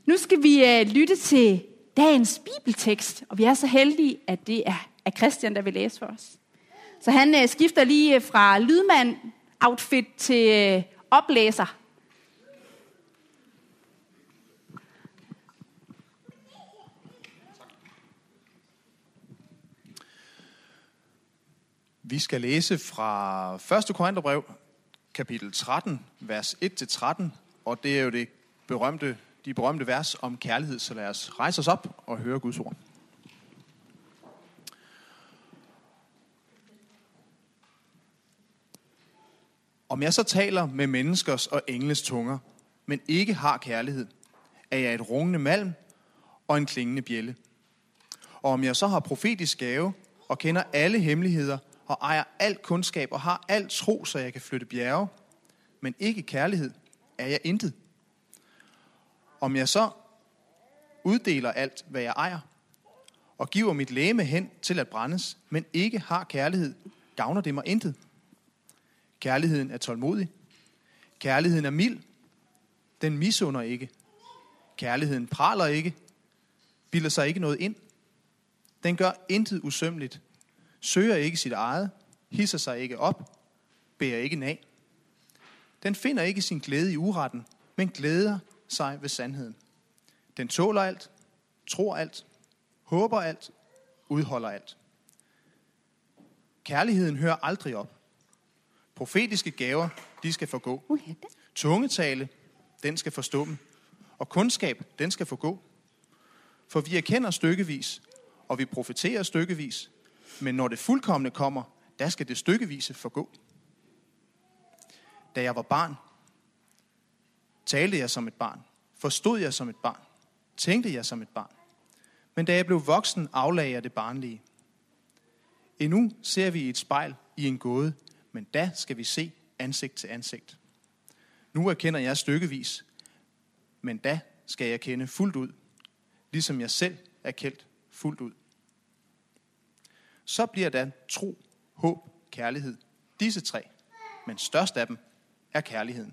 Nu skal vi lytte til dagens bibeltekst, og vi er så heldige, at det er Christian, der vil læse for os. Så han skifter lige fra lydmand-outfit til oplæser. Vi skal læse fra 1. Korintherbrev, kapitel 13, vers 1-13, og det er jo de berømte vers om kærlighed, så lad os rejse os op og høre Guds ord. Om jeg så taler med menneskers og engles tunger, men ikke har kærlighed, er jeg et rungende malm og en klingende bjælde. Og om jeg så har profetisk gave og kender alle hemmeligheder og ejer al kundskab og har al tro, så jeg kan flytte bjerge, men ikke kærlighed, er jeg intet. Om jeg så uddeler alt, hvad jeg ejer, og giver mit legeme hen til at brændes, men ikke har kærlighed, gavner det mig intet. Kærligheden er tålmodig. Kærligheden er mild. Den misunder ikke. Kærligheden praler ikke. Bilder sig ikke noget ind. Den gør intet usømmeligt. Søger ikke sit eget. Hisser sig ikke op. Bærer ikke nag. Den finder ikke sin glæde i uretten, men glæder sig ved sandheden. Den tåler alt, tror alt, håber alt, udholder alt. Kærligheden hører aldrig op. Profetiske gaver, de skal forgå. Tungetale, den skal forstumme. Og kundskab, den skal forgå. For vi erkender stykkevis, og vi profeterer stykkevis. Men når det fuldkomne kommer, der skal det stykkevise forgå. Da jeg var barn, talte jeg som et barn. Forstod jeg som et barn. Tænkte jeg som et barn. Men da jeg blev voksen, aflagde jeg det barnlige. Endnu ser vi i et spejl i en gåde, men da skal vi se ansigt til ansigt. Nu erkender jeg stykkevis, men da skal jeg kende fuldt ud, ligesom jeg selv er kendt fuldt ud. Så bliver der tro, håb, kærlighed. Disse tre, men størst af dem er kærligheden.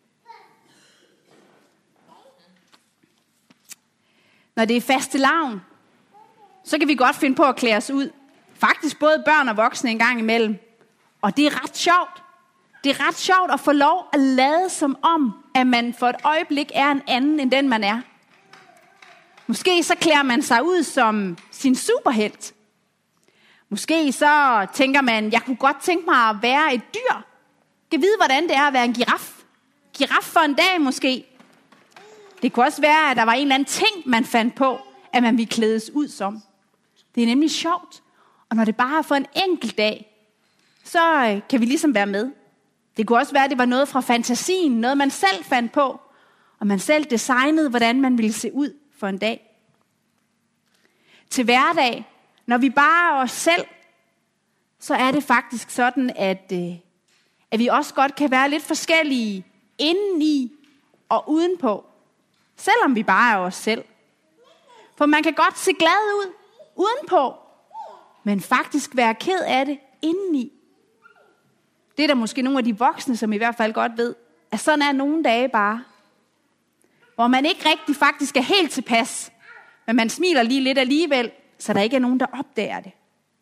Når det er fastelavn, så kan vi godt finde på at klæde os ud. Faktisk både børn og voksne en gang imellem. Og det er ret sjovt. Det er ret sjovt at få lov at lade som om, at man for et øjeblik er en anden end den man er. Måske så klæder man sig ud som sin superhelt. Måske så tænker man, jeg kunne godt tænke mig at være et dyr. Jeg kan vide, hvordan det er at være en giraf. Giraf for en dag måske. Det kunne også være, at der var en eller anden ting, man fandt på, at man ville klædes ud som. Det er nemlig sjovt. Og når det bare er for en enkelt dag, så kan vi ligesom være med. Det kunne også være, at det var noget fra fantasien, noget man selv fandt på, og man selv designede, hvordan man ville se ud for en dag. Til hverdag, når vi bare er os selv, så er det faktisk sådan, at vi også godt kan være lidt forskellige indeni og udenpå. Selvom vi bare er os selv. For man kan godt se glad ud udenpå, men faktisk være ked af det indeni. Det er der måske nogle af de voksne, som i hvert fald godt ved, at sådan er nogle dage bare. Hvor man ikke rigtig faktisk er helt tilpas, men man smiler lige lidt alligevel, så der ikke er nogen, der opdager det.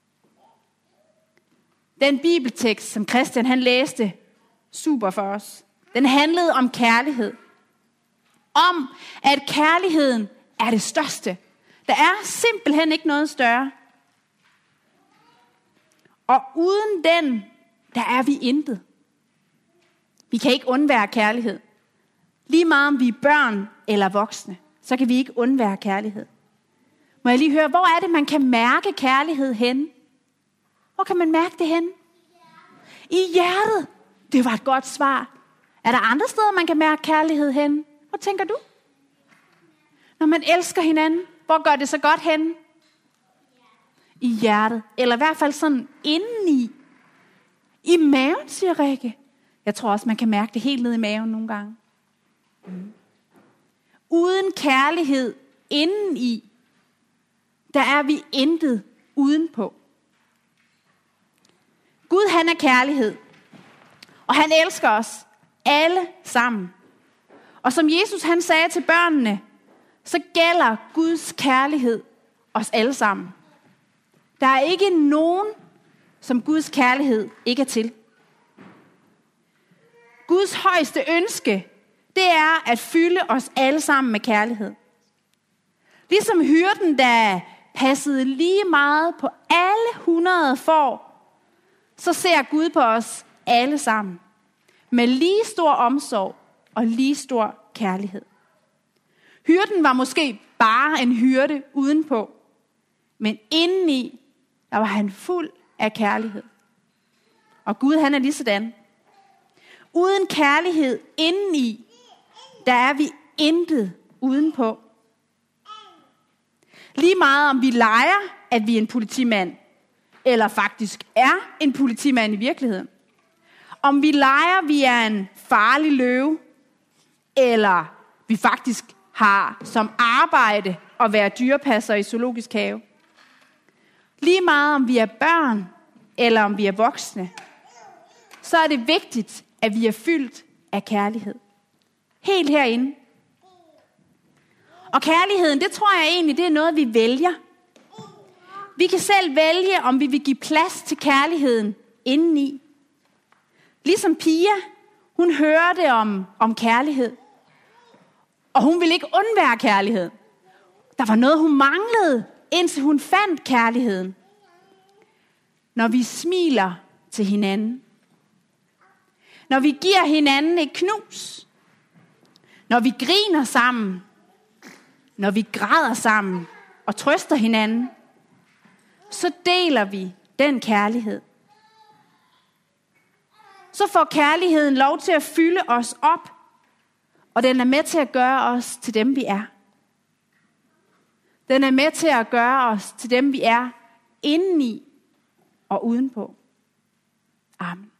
Den bibeltekst, som Christian han læste super for os, den handlede om kærlighed. Om, at kærligheden er det største. Der er simpelthen ikke noget større. Og uden den, der er vi intet. Vi kan ikke undvære kærlighed. Lige meget om vi er børn eller voksne, så kan vi ikke undvære kærlighed. Må jeg lige høre, hvor er det, man kan mærke kærlighed henne? Hvor kan man mærke det henne? I hjertet. Det var et godt svar. Er der andre steder, man kan mærke kærlighed henne? Hvor tænker du? Når man elsker hinanden, hvor gør det så godt henne? I hjertet. Eller i hvert fald sådan indeni. I maven, siger Rikke. Jeg tror også, man kan mærke det helt ned i maven nogle gange. Uden kærlighed indeni, der er vi intet udenpå. Gud, han er kærlighed. Og han elsker os alle sammen. Og som Jesus han sagde til børnene, så gælder Guds kærlighed os alle sammen. Der er ikke nogen, som Guds kærlighed ikke er til. Guds højeste ønske, det er at fylde os alle sammen med kærlighed. Ligesom hyrden, der passede lige meget på alle 100 får, så ser Gud på os alle sammen med lige stor omsorg og lige stor kærlighed. Hyrden var måske bare en hyrde udenpå, men indeni, der var han fuld af kærlighed. Og Gud, han er lige sådan. Uden kærlighed indeni, der er vi intet udenpå. Lige meget om vi leger, at vi er en politimand, eller faktisk er en politimand i virkeligheden. Om vi leger, vi er en farlig løve, eller vi faktisk har som arbejde at være dyrepasser i zoologisk have. Lige meget om vi er børn, eller om vi er voksne, så er det vigtigt, at vi er fyldt af kærlighed. Helt herinde. Og kærligheden, det tror jeg egentlig, det er noget, vi vælger. Vi kan selv vælge, om vi vil give plads til kærligheden indeni. Ligesom Pia, hun hørte om kærlighed. Og hun ville ikke undvære kærlighed. Der var noget, hun manglede, indtil hun fandt kærligheden. Når vi smiler til hinanden. Når vi giver hinanden et knus. Når vi griner sammen. Når vi græder sammen og trøster hinanden. Så deler vi den kærlighed. Så får kærligheden lov til at fylde os op. Og den er med til at gøre os til dem, vi er. Den er med til at gøre os til dem, vi er indeni og udenpå. Amen.